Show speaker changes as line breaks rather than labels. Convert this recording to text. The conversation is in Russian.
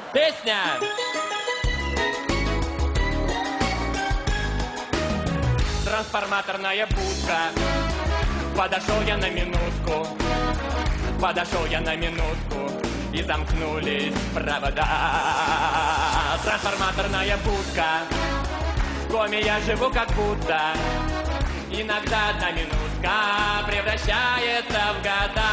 Песня! Трансформаторная будка. Подошел я на минутку. Подошел я на минутку. И замкнулись провода. Трансформаторная будка. В коме я живу как будто. Иногда одна минутка превращается в года.